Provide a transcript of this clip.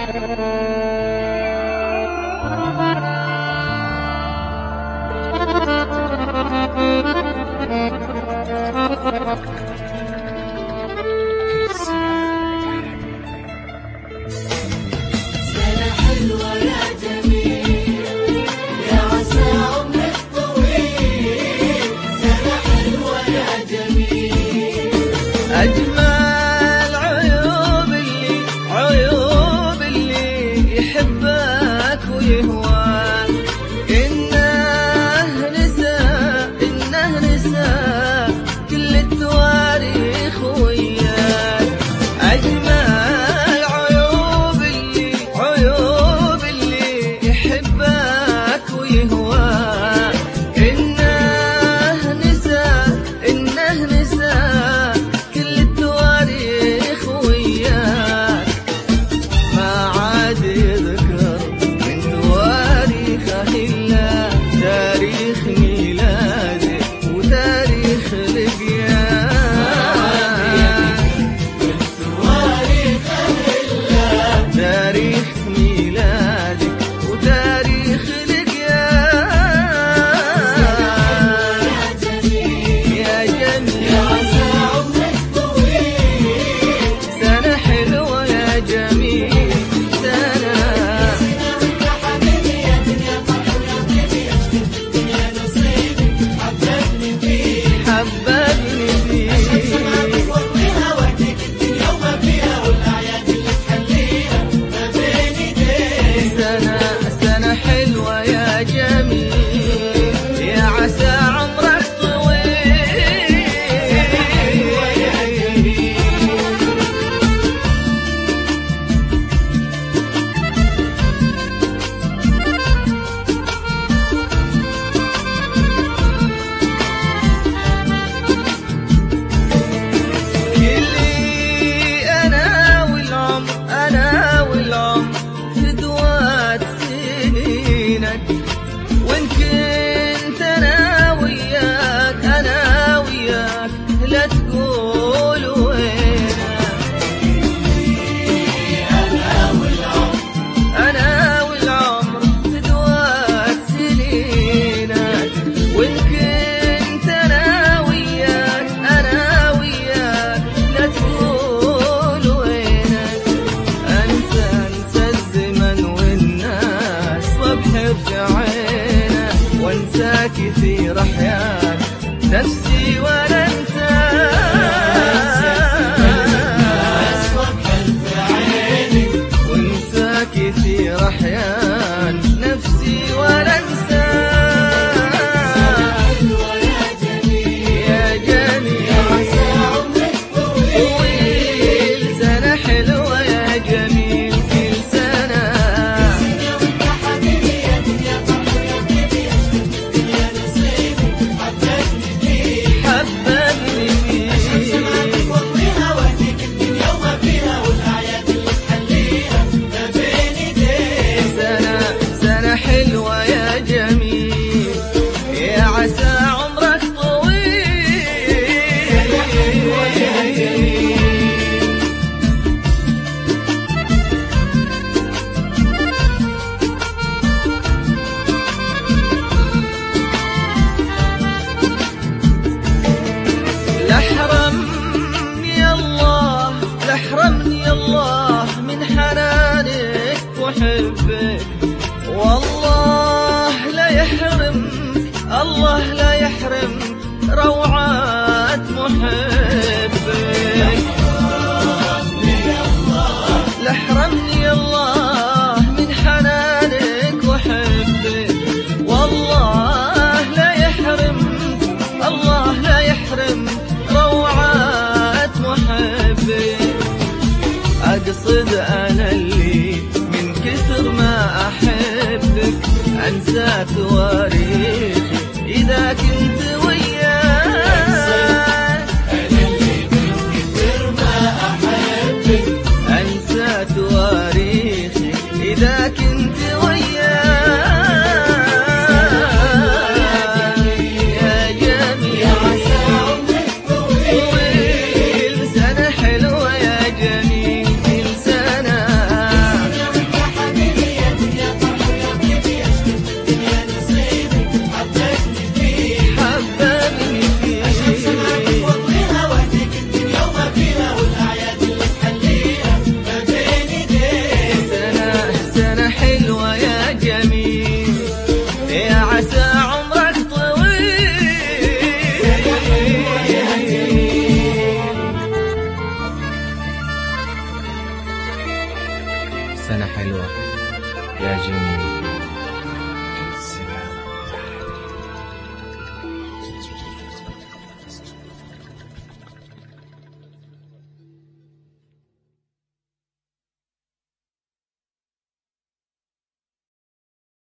سنة حلوة يا جميل، يا عسى عمرك طويل. سنة حلوة يا جميل، أجمل عيوب اللي يحبك ويهواك، إنه نسى كل التواريخ وياك. أجمل عيوب اللي يحبك ويهواك، إنه نسى كل التواريخ وياك. ما عاد يذكر من تواريخه إلا تاريخ ميلاده وتاريخ لقياك. تاريخ ميلادك وتاريخ لقياك. يا جميل، يا عسى عمرك طويل. سنة حلوة يا جميل، سنة وانت حبيبي يا دنيا فرح ويا طيبي، اشتقت الدنيا نصيبي حببني فيك. حببني فيك. والله وحدك الدنيا وما فيها، والاعياد اللي تحليها ما بين ايديك. سنة حلوة يا جميل، يا عسى عمرك طويل. كلي أنا والعمر فدوات سنينك، وإن كنت أنا وياك لا تقول وينك. أنا والعمر فدوات سنينك، وإن كنت أنا وياك لا تقول وينك. أنسى الزمن والناس وأبحر في عينك، وأنسى كثير أحيان نفسي ولا وانسى كثير أحيان نفسي ولا انسى. يا جميل، يا عسى عمرك طويل. سنة حلوة يا جميل، كل سنة وانت حبيبي يا دنيا فرح ويا طيبي، اشتقت الدنيا نصيبي حببني فيك. حببني فيك. والله وحدك الدنيا وما فيها، والاعياد اللي تحليها ما بين ايديك. سنة حلوة يا جميل، يا عسى عمرك طويل. لحرمني الله من حنانك وحبك، والله لا يحرمك الله لا يحرمك روعات محبك. لحرمني الله من حنانك وحبك، والله لا يحرمك الله لا يحرمك روعات محبك. أقصد أنا اللي من كثر ما أحبك أنسى تواريخ